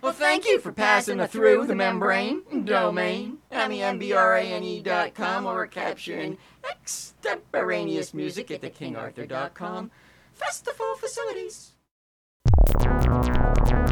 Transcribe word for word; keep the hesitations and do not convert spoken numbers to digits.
Well, thank you for passing a through the membrane domain. I'm the M B R A N E dot com, or capturing extemporaneous music at the king arthur dot com. Festival facilities.